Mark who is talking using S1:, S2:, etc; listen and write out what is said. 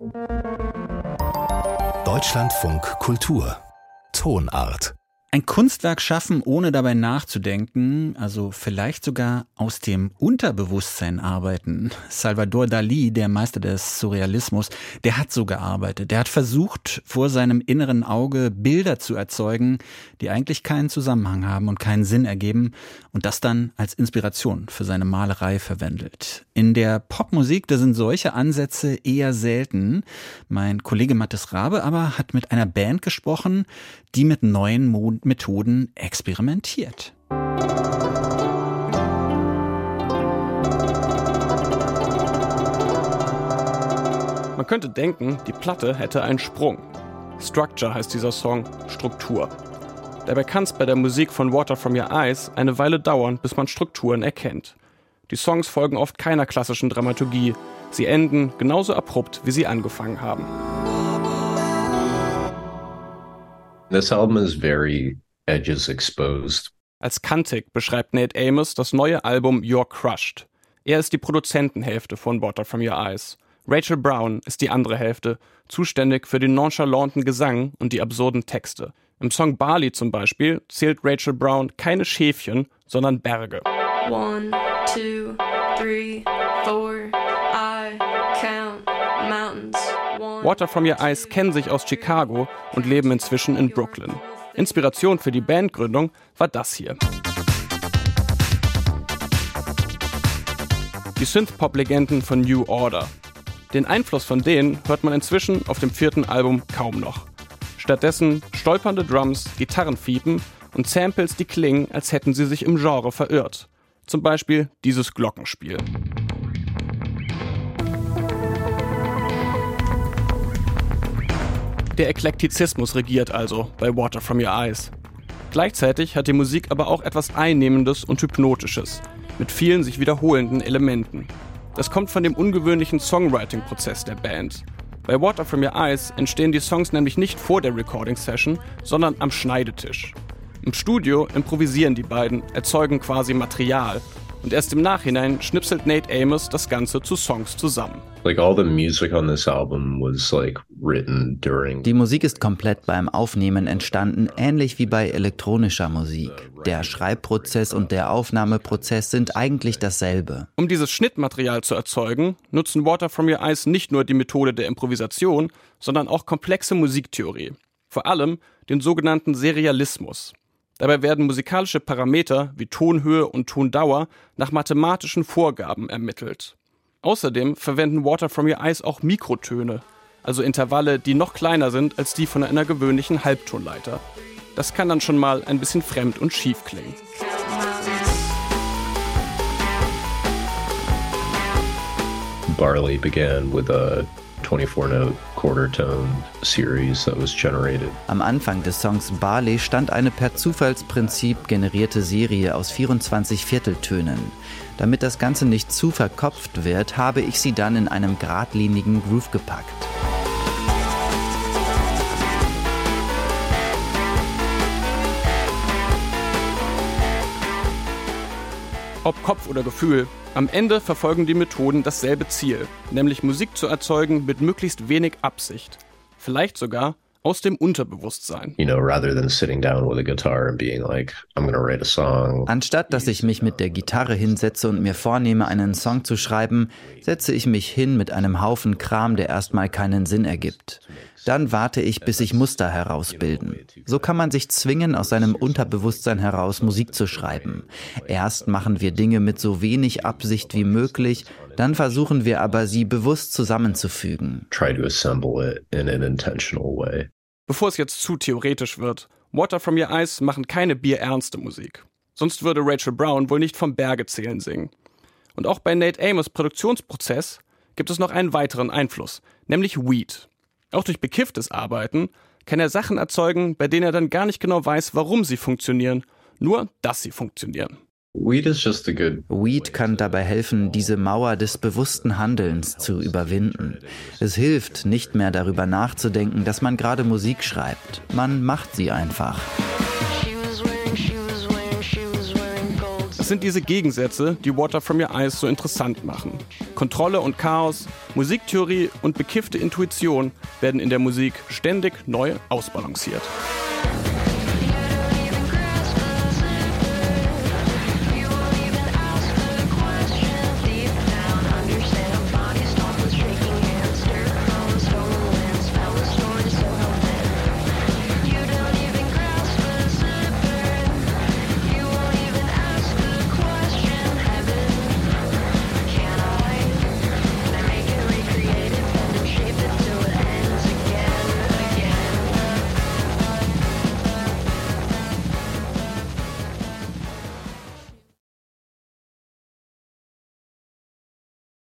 S1: Deutschlandfunk Kultur Tonart.
S2: Ein Kunstwerk schaffen, ohne dabei nachzudenken, also vielleicht sogar aus dem Unterbewusstsein arbeiten. Salvador Dalí, der Meister des Surrealismus, der hat so gearbeitet. Der hat versucht, vor seinem inneren Auge Bilder zu erzeugen, die eigentlich keinen Zusammenhang haben und keinen Sinn ergeben und das dann als Inspiration für seine Malerei verwendet. In der Popmusik, da sind solche Ansätze eher selten. Mein Kollege Mathis Rabe aber hat mit einer Band gesprochen, die mit neuen Methoden experimentiert.
S3: Man könnte denken, die Platte hätte einen Sprung. Structure heißt dieser Song, Struktur. Dabei kann es bei der Musik von Water From Your Eyes eine Weile dauern, bis man Strukturen erkennt. Die Songs folgen oft keiner klassischen Dramaturgie. Sie enden genauso abrupt, wie sie angefangen haben.
S4: This album is very edges exposed.
S3: Als kantig beschreibt Nate Amos das neue Album You're Crushed. Er ist die Produzentenhälfte von Water From Your Eyes. Rachel Brown ist die andere Hälfte, zuständig für den nonchalanten Gesang und die absurden Texte. Im Song Bali zum Beispiel zählt Rachel Brown keine Schäfchen, sondern Berge.
S5: 1, 2, 3, 4, I count mountains.
S3: Water From Your Eyes kennen sich aus Chicago und leben inzwischen in Brooklyn. Inspiration für die Bandgründung war das hier. Die Synthpop-Legenden von New Order. Den Einfluss von denen hört man inzwischen auf dem 4. Album kaum noch. Stattdessen stolpernde Drums, Gitarrenfiepen und Samples, die klingen, als hätten sie sich im Genre verirrt. Zum Beispiel dieses Glockenspiel. Der Eklektizismus regiert also bei Water From Your Eyes. Gleichzeitig hat die Musik aber auch etwas Einnehmendes und Hypnotisches, mit vielen sich wiederholenden Elementen. Das kommt von dem ungewöhnlichen Songwriting-Prozess der Band. Bei Water From Your Eyes entstehen die Songs nämlich nicht vor der Recording-Session, sondern am Schneidetisch. Im Studio improvisieren die beiden, erzeugen quasi Material. Und erst im Nachhinein schnipselt Nate Amos das Ganze zu Songs zusammen.
S4: All the music on this album was written during.
S6: Die Musik ist komplett beim Aufnehmen entstanden, ähnlich wie bei elektronischer Musik. Der Schreibprozess und der Aufnahmeprozess sind eigentlich dasselbe.
S3: Um dieses Schnittmaterial zu erzeugen, nutzen Water From Your Eyes nicht nur die Methode der Improvisation, sondern auch komplexe Musiktheorie. Vor allem den sogenannten Serialismus. Dabei werden musikalische Parameter wie Tonhöhe und Tondauer nach mathematischen Vorgaben ermittelt. Außerdem verwenden Water From Your Eyes auch Mikrotöne, also Intervalle, die noch kleiner sind als die von einer gewöhnlichen Halbtonleiter. Das kann dann schon mal ein bisschen fremd und schief klingen.
S4: Barley began with a 24-note quarter-tone series that was generated.
S6: Am Anfang des Songs Barley stand eine per Zufallsprinzip generierte Serie aus 24 Vierteltönen. Damit das Ganze nicht zu verkopft wird, habe ich sie dann in einem geradlinigen Groove gepackt.
S3: Ob Kopf oder Gefühl, am Ende verfolgen die Methoden dasselbe Ziel, nämlich Musik zu erzeugen mit möglichst wenig Absicht. Vielleicht sogar aus dem Unterbewusstsein.
S4: Rather than sitting down with a guitar and being like, I'm gonna write a song.
S6: Anstatt dass ich mich mit der Gitarre hinsetze und mir vornehme, einen Song zu schreiben, setze ich mich hin mit einem Haufen Kram, der erstmal keinen Sinn ergibt. Dann warte ich, bis sich Muster herausbilden. So kann man sich zwingen, aus seinem Unterbewusstsein heraus Musik zu schreiben. Erst machen wir Dinge mit so wenig Absicht wie möglich, dann versuchen wir aber, sie bewusst zusammenzufügen.
S4: Try to assemble it in an intentional way.
S3: Bevor es jetzt zu theoretisch wird, Water From Your Eyes machen keine bierernste Musik. Sonst würde Rachel Brown wohl nicht vom Bergezählen singen. Und auch bei Nate Amos' Produktionsprozess gibt es noch einen weiteren Einfluss, nämlich Weed. Auch durch bekifftes Arbeiten kann er Sachen erzeugen, bei denen er dann gar nicht genau weiß, warum sie funktionieren, nur dass sie funktionieren.
S6: Weed kann dabei helfen, diese Mauer des bewussten Handelns zu überwinden. Es hilft, nicht mehr darüber nachzudenken, dass man gerade Musik schreibt. Man macht sie einfach.
S3: Es sind diese Gegensätze, die Water From Your Eyes so interessant machen. Kontrolle und Chaos, Musiktheorie und bekiffte Intuition werden in der Musik ständig neu ausbalanciert.